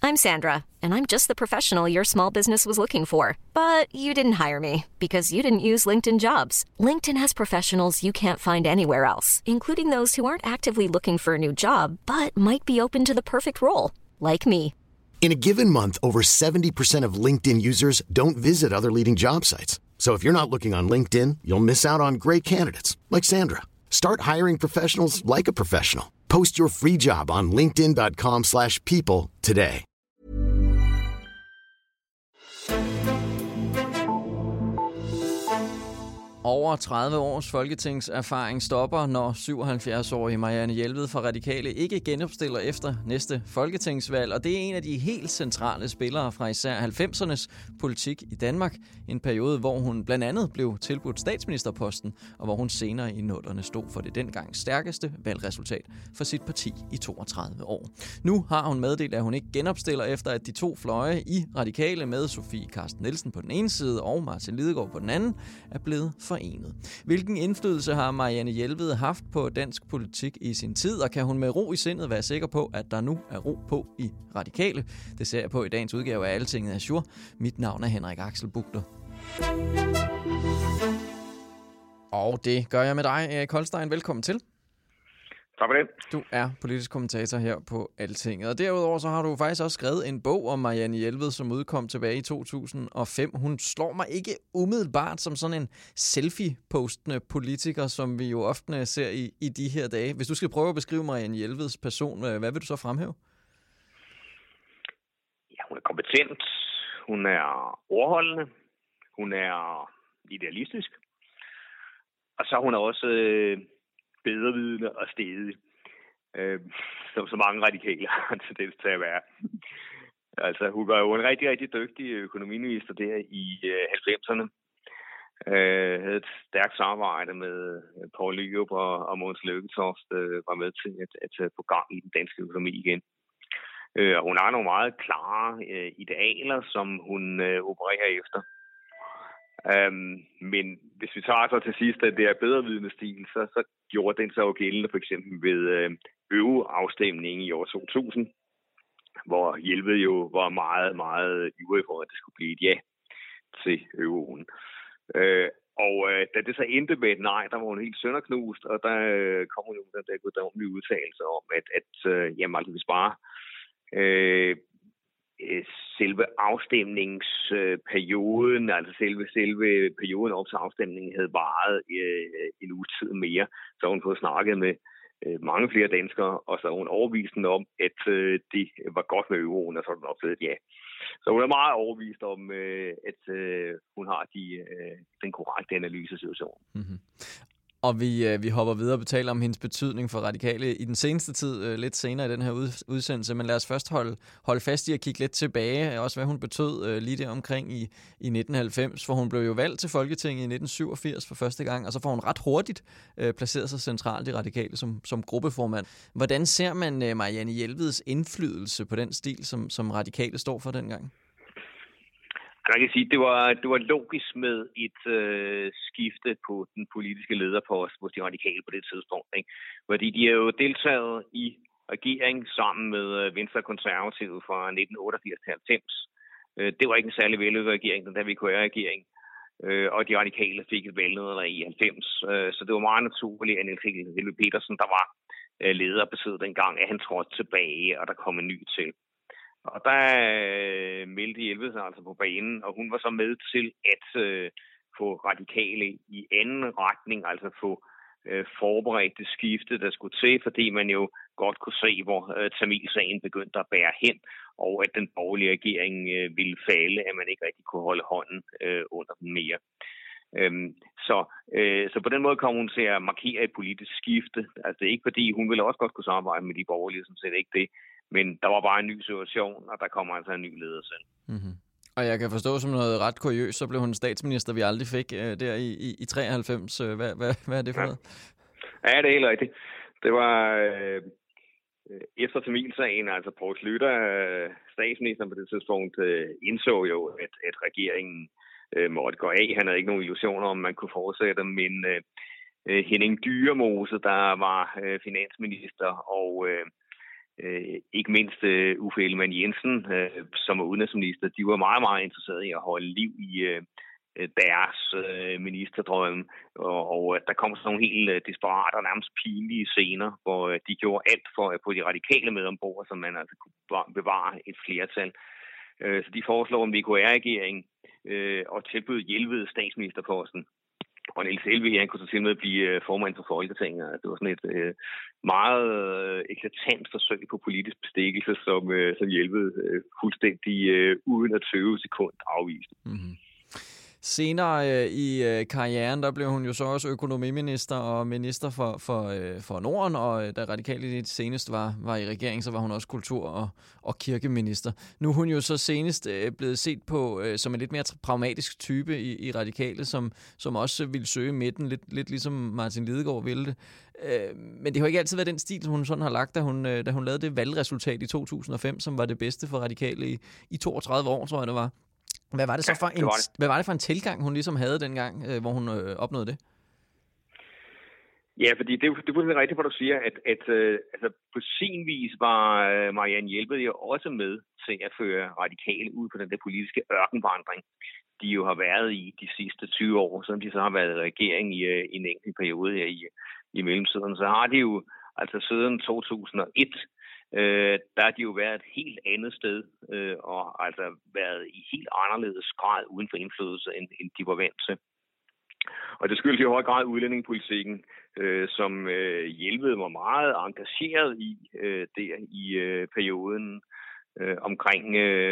I'm Sandra, and I'm just the professional your small business was looking for. But you didn't hire me because you didn't use LinkedIn Jobs. LinkedIn has professionals you can't find anywhere else, including those who aren't actively looking for a new job, but might be open to the perfect role, like me. In a given month, over 70% of LinkedIn users don't visit other leading job sites. So if you're not looking on LinkedIn, you'll miss out on great candidates like Sandra. Start hiring professionals like a professional. Post your free job on linkedin.com/people today. Over 30 års folketingserfaring stopper, når 77-årige Marianne Jelved fra Radikale ikke genopstiller efter næste folketingsvalg. Og det er en af de helt centrale spillere fra især 90'ernes politik i Danmark. En periode, hvor hun blandt andet blev tilbudt statsministerposten, og hvor hun senere i 00'erne stod for det dengang stærkeste valgresultat for sit parti i 32 år. Nu har hun meddelt, at hun ikke genopstiller efter, at de to fløje i Radikale med Sofie Carsten Nielsen på den ene side og Martin Lidegaard på den anden er blevet forenet. Hvilken indflydelse har Marianne Jelved haft på dansk politik i sin tid, og kan hun med ro i sindet være sikker på, at der nu er ro på i Radikale? Det ser jeg på i dagens udgave af Altinget Azure. Mit navn er Henrik Axel Bugter. Og det gør jeg med dig, Erik Holstein. Velkommen til. Tak for det. Du er politisk kommentator her på Altinget. Og derudover så har du faktisk også skrevet en bog om Marianne Jelved, som udkom tilbage i 2005. Hun slår mig ikke umiddelbart som sådan en selfie-postende politiker, som vi jo ofte ser i de her dage. Hvis du skal prøve at beskrive Marianne Jelveds person, hvad vil du så fremhæve? Ja, hun er kompetent. Hun er ordholdende. Hun er idealistisk. Og så er hun også bedrevidende og stedig, som så mange radikale har en tendens til at være. Altså, hun var jo en rigtig, rigtig dygtig økonomiminister der i 90'erne. Havde et stærkt samarbejde med Poul Nyrup og Mogens Lykketoft, var med til at få gang i den danske økonomi igen. Og hun har nogle meget klare idealer, som hun opererer efter. Men hvis vi tager så til sidst, at det er bedrevidende stil, så gjorde den så jo gældende for eksempel ved EU-afstemningen i år 2000, hvor Jelved jo var meget, meget ivrig for, at det skulle blive et ja til euroen. Da det så endte med et nej, der var hun helt sønderknust, og der kom hun jo med den der guddommelige udtalelse om, at jamen, altså, hvis bare selve afstemningsperioden, altså selve perioden op til afstemningen havde varet en uge tid mere, så hun fået snakket med mange flere danskere, og så hun overbevist om, at det var godt med euroen, og så hun oplevet ja. Så hun er meget overbevist om, at hun har den korrekte analyse af situationen. Mm-hmm. Og vi hopper videre og betaler om hendes betydning for Radikale i den seneste tid, lidt senere i den her udsendelse. Men lad os først holde fast i at kigge lidt tilbage, også hvad hun betød lige der omkring i 1990. For hun blev jo valgt til Folketinget i 1987 for første gang, og så får hun ret hurtigt placeret sig centralt i Radikale som gruppeformand. Hvordan ser man Marianne Jelveds indflydelse på den stil, som Radikale står for dengang? Man kan sige, at det var logisk med et skifte på den politiske lederpost hos de radikale på det tidspunkt. Ikke? Fordi de er jo deltaget i regering sammen med Venstre og Konservative fra 1988 til 90. Det var ikke en særlig vellykket regering, den der VKR-regering. Og de radikale fik et valgnederlag i 90. Så det var meget naturligt, at Niels Helveg Petersen, der var leder på siden dengang, at han trådte tilbage, og der kom en ny til. Og der meldte Jelved sig altså på banen, og hun var så med til at få radikale i anden retning, altså få forberedt det skifte, der skulle til, fordi man jo godt kunne se, hvor Tamilsagen begyndte at bære hen, og at den borgerlige regering ville falde, at man ikke rigtig kunne holde hånden under den mere. Så på den måde kom hun til at markere et politisk skifte. Altså det er ikke fordi, hun ville også godt kunne samarbejde med de borgerlige, som set ikke det. Men der var bare en ny situation, og der kommer altså en ny leder selv. Mm-hmm. Og jeg kan forstå som noget ret kuriøst, så blev hun statsminister, vi aldrig fik der i 93. Hvad er det for noget? Ja, det er helt rigtigt. Det var efter Tamilsagen, altså Poul Schlüter, statsministeren på det tidspunkt, indså jo, at regeringen måtte gå af. Han havde ikke nogen illusioner om, man kunne fortsætte, men Henning Dyremose, der var finansminister, og ikke mindst Uffe Ellemann-Jensen, som er udenrigsminister, de var meget, meget interesserede i at holde liv i deres ministerdrømme, og der kom sådan nogle helt desperate og nærmest pinlige scener, hvor de gjorde alt for at få de radikale med ombord, så man altså kunne bevare et flertal. Så de foreslår en VKR-regering og tilbyde Jelved statsministerposten. Og Niels Helveg, han kunne så til med at blive formand for Folketinget. Det var sådan et meget eklatant forsøg på politisk bestikkelse, som Jelved fuldstændig uden at tøve sekund afviste. Mm-hmm. Senere i karrieren, der blev hun jo så også økonomiminister og minister for Norden, og da Radikale lidt senest var i regering, så var hun også kultur- og kirkeminister. Nu er hun jo så senest blevet set på som en lidt mere pragmatisk type i Radikale, som også ville søge midten, lidt ligesom Martin Lidegaard ville det. Men det har ikke altid været den stil, som hun sådan har lagt, da hun lavede det valgresultat i 2005, som var det bedste for Radikale i 32 år, tror jeg det var. Hvad var det så for en tilgang, hun ligesom havde dengang, hvor hun opnåede det? Ja, fordi det er fuldstændig rigtigt, hvad du siger, at altså på sin vis var Marianne Jelved jo også med til at føre Radikale ud på den der politiske ørkenvandring, de jo har været i de sidste 20 år, selvom de så har været i regering i en enkelt periode her i mellemtiden. Så har de jo altså siden 2001 der har de jo været et helt andet sted, og altså været i helt anderledes grad uden for indflydelse, end de var vant til. Og det skyldes i høj grad udlændingepolitikken, som Jelved var meget engageret i der i perioden omkring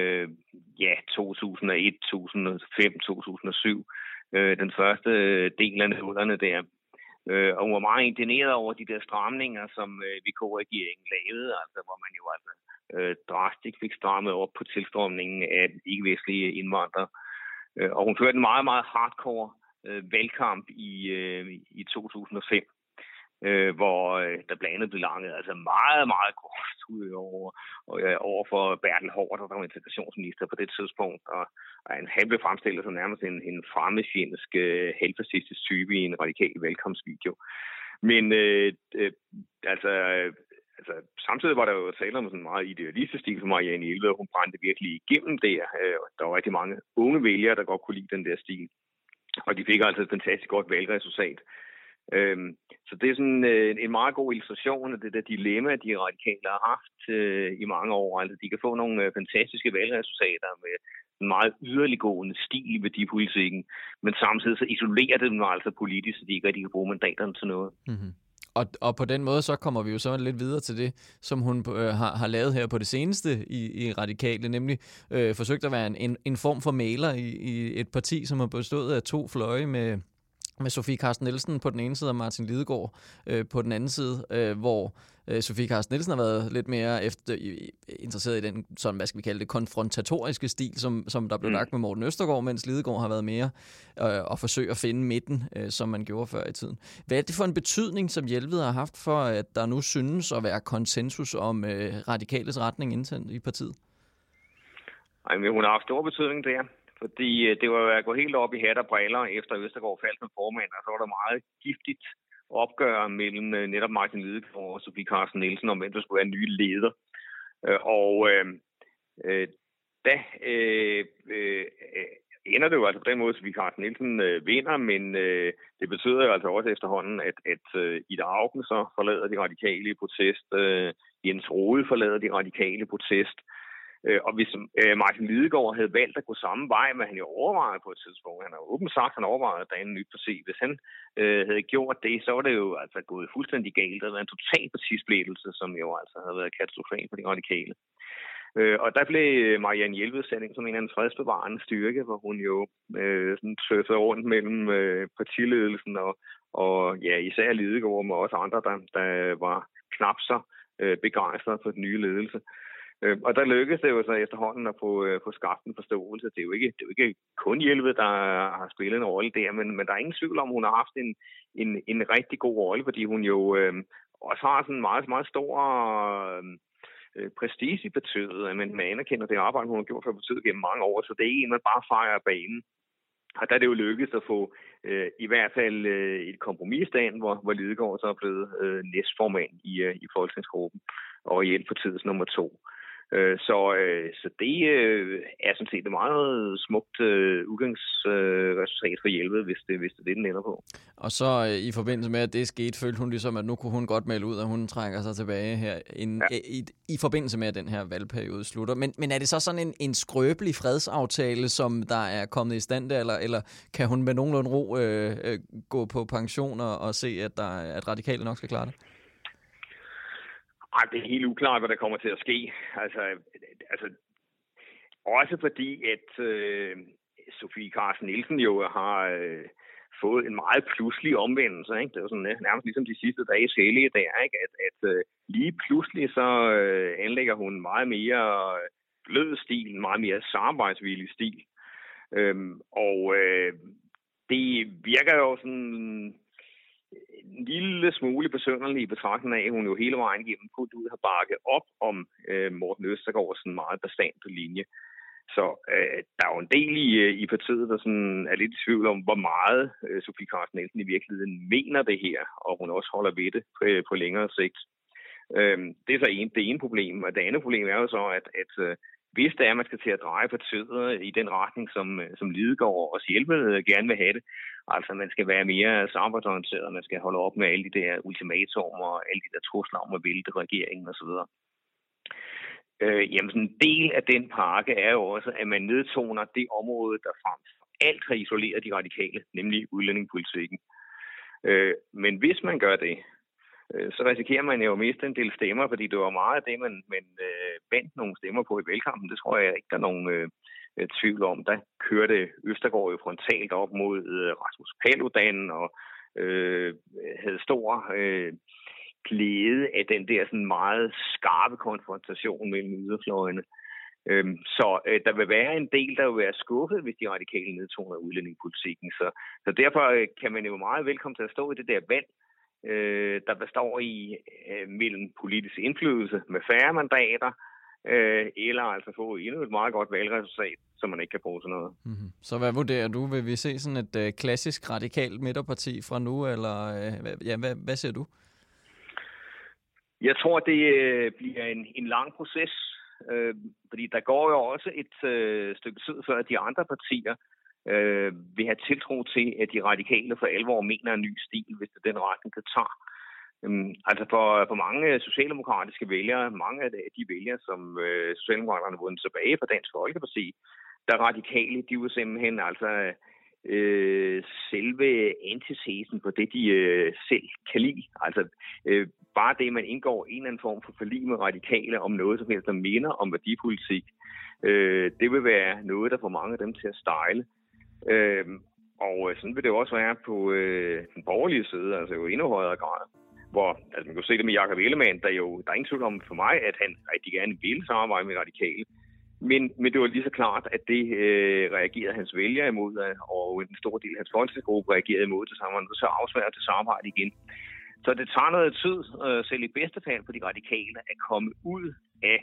2001, 2005, 2007. Den første del af nullerne der. Og hun var meget indigneret over de der stramninger, som VK-regeringen lavede, altså hvor man jo drastisk fik strammet op på tilstrømningen af ikke-vestlige indvandrere. Og hun førte en meget, meget hardcore valgkamp i 2005, hvor der blandt andet blev langet altså meget, meget groft ud over for Bertel Haarder, der var integrationsminister på det tidspunkt, og han blev fremstillet som nærmest en fremmedfjendsk, halvfascistisk type i en radikal valgkampsvideo. Men altså samtidig var der jo tale om sådan en meget idealistisk stil for Marianne Jelved, og hun brændte virkelig igennem der. Der var rigtig mange unge vælgere, der godt kunne lide den der stil. Og de fik altså et fantastisk godt valgresultat. Så det er sådan en meget god illustration af det der dilemma, de radikale har haft i mange år. Altså, de kan få nogle fantastiske valgresultater med en meget yderliggående stil i værdipolitikken, men samtidig så isolerer det dem altså politisk, så de ikke rigtig kan bruge mandaterne til noget. Mm-hmm. Og på den måde, så kommer vi jo så lidt videre til det, som hun har lavet her på det seneste i Radikale, nemlig forsøgt at være en form for mægler i et parti, som har bestået af to fløje med Sofie Carsten Nielsen på den ene side og Martin Lidegaard på den anden side, hvor Sofie Carsten Nielsen har været lidt mere interesseret i den, sådan, hvad skal vi kalde det, konfrontatoriske stil, som der blev lagt med Morten Østergaard, mens Lidegaard har været mere at forsøge at finde midten, som man gjorde før i tiden. Hvad er det for en betydning, som Jelved har haft for, at der nu synes at være konsensus om Radikales retning internt i partiet? Men hun har haft stor betydning der. Fordi det var at gå helt op i hat og briller efter Østergaard faldt som formand, og så var der meget giftigt opgør mellem netop Martin Lidegaard og Sofie Carsten Nielsen om, hvem der skulle være nye leder. Da ender det jo altså på den måde, at Sofie Carsten Nielsen vinder, men det betyder jo altså også efterhånden, at Ida Auken så forlader de radikale i protest, Jens Rohde forlader de radikale i protest. Og hvis Martin Lidegaard havde valgt at gå samme vej, men han jo overvejede på et tidspunkt, han har åbent sagt, han overvejede at danne en nyt parti. Hvis han havde gjort det, så var det jo altså gået fuldstændig galt. Der havde været en total partisplittelse, som jo altså havde været katastrofal for de radikale. Og der blev Marianne Jelved sat ind som en eller anden fredsbevarende styrke, hvor hun jo tøffede rundt mellem partiledelsen og ja, især Lidegaard, men også andre, der var knap så begejstrede for den nye ledelse. Og der lykkedes det jo så efterhånden at få skabt en forståelse. Det er jo ikke kun Jelved, der har spillet en rolle der, men der er ingen tvivl om, hun har haft en rigtig god rolle, fordi hun jo også har sådan en meget, meget stor prestige i partiet, men man anerkender det arbejde, hun har gjort for partiet gennem mange år, så det er ikke en, man bare fejrer af banen. Og der er det jo lykkedes at få i hvert fald et kompromisstand, hvor Lidegaard så er blevet næstformand i folketingsgruppen og reelt for tids nummer 2. Så det er sådan set et meget smukt udgangsresultat for Jelved, hvis det er det, den ender på. Og så i forbindelse med, at det skete, følte hun ligesom, at nu kunne hun godt melde ud, at hun trækker sig tilbage her i forbindelse med, at den her valgperiode slutter. Men er det så sådan en skrøbelig fredsaftale, som der er kommet i stand der, eller kan hun med nogenlunde ro gå på pension og se, at Radikale nok skal klare det? Det er helt uklart, hvad der kommer til at ske. Altså også fordi, at Sofie Carsten Nielsen jo har fået en meget pludselig omvendelse. Ikke? Det er jo sådan nærmest ligesom de sidste dages hellige der, ikke? At lige pludselig så anlægger hun en meget mere blød stil, en meget mere samarbejdsvillig stil. Det virker jo sådan en lille smule besynderlig i betragtning af, at hun jo hele vejen igennem fuldt ud har bakket op om Morten Østergaards sådan meget bastante linje. Så der er jo en del i partiet, der sådan er lidt i tvivl om, hvor meget Sofie Carsten Nielsen i virkeligheden mener det her, og hun også holder ved det på længere sigt. Det er så det ene problem, og det andet problem er jo så, at hvis det er, at man skal til at dreje partiet i den retning, som Lidegaard og Jelved gerne vil have det, altså man skal være mere samarbejdsorienteret, man skal holde op med alle de der ultimatumer og alle de der trusler om at vælte regeringen osv. Jamen sådan en del af den pakke er jo også, at man nedtoner det område, der frem for alt har isoleret de radikale, nemlig udlændingepolitikken. Men hvis man gør det, så risikerer man jo at miste en del stemmer, fordi det var meget af det, man bandt nogle stemmer på i valgkampen. Det tror jeg ikke, der er nogen tvivl om. Der kørte Østergaard jo frontalt op mod Rasmus Paludan og havde stor glæde af den der sådan meget skarpe konfrontation mellem yderfløjene. Så der vil være en del, der vil være skuffet, hvis de radikale nedtoner udlændingepolitikken. Så derfor kan man jo meget velkommen til at stå i det der valg, der består i mellem politisk indflydelse med færre mandater, eller altså få endnu et meget godt valgresultat, som man ikke kan bruge til noget. Mm-hmm. Så hvad vurderer du? Vil vi se sådan et klassisk radikalt midterparti fra nu, eller hvad ser du? Jeg tror, det bliver en lang proces, fordi der går jo også et stykke tid før, at de andre partier vil have tiltro til, at de radikale for alvor mener en ny stil, hvis det er den retning, det tager. Altså for mange socialdemokratiske vælgere, mange af de vælgere, som Socialdemokraterne har vundet tilbage fra Dansk Folkeparti, der radikale, de er simpelthen altså selve antitesen på det, de selv kan lide. Altså bare det, man indgår en eller anden form for forlig med radikale om noget, som helst, der minder om værdipolitik, det vil være noget, der får mange af dem til at stejle. Og sådan vil det også være på den borgerlige side, altså jo endnu højere grad. Hvor, altså man kan se det med Jakob Ellemann, der er ingen tvivl om for mig, at han rigtig gerne vil samarbejde med radikale. Men det var lige så klart, at det reagerede hans vælgere imod, og en stor del af hans folketingsgruppe reagerede imod det samme, og så afsværer til samarbejde igen. Så det tager noget tid, selv i bedste fald for de radikale, at komme ud af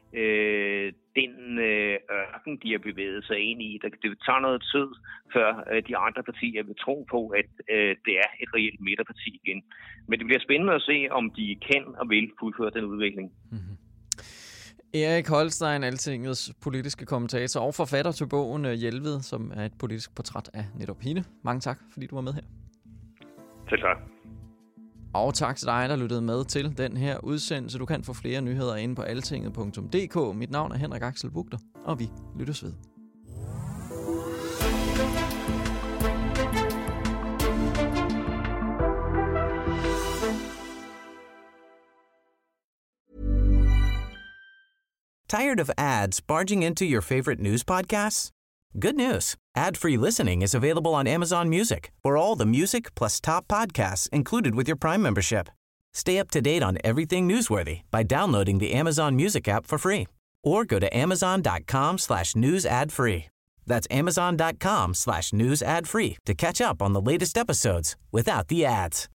den ørken, de har bevæget sig ind i. Det tager noget tid, før de andre partier vil tro på, at det er et reelt midterparti igen. Men det bliver spændende at se, om de kan og vil fuldføre den udvikling. Mm-hmm. Erik Holstein, Altingets politiske kommentator og forfatter til bogen Jelved, som er et politisk portræt af netop hende. Mange tak, fordi du var med her. Selv tak. Og tak til dig, der lyttede med til den her udsendelse. Du kan få flere nyheder inde på altinget.dk. Mit navn er Henrik Axel Bugter, og vi lyttes ved. Tired of ads barging into your favorite news podcasts? Good news. Ad-free listening is available on Amazon Music for all the music plus top podcasts included with your Prime membership. Stay up to date on everything newsworthy by downloading the Amazon Music app for free or go to amazon.com/news ad free. That's amazon.com/news ad free to catch up on the latest episodes without the ads.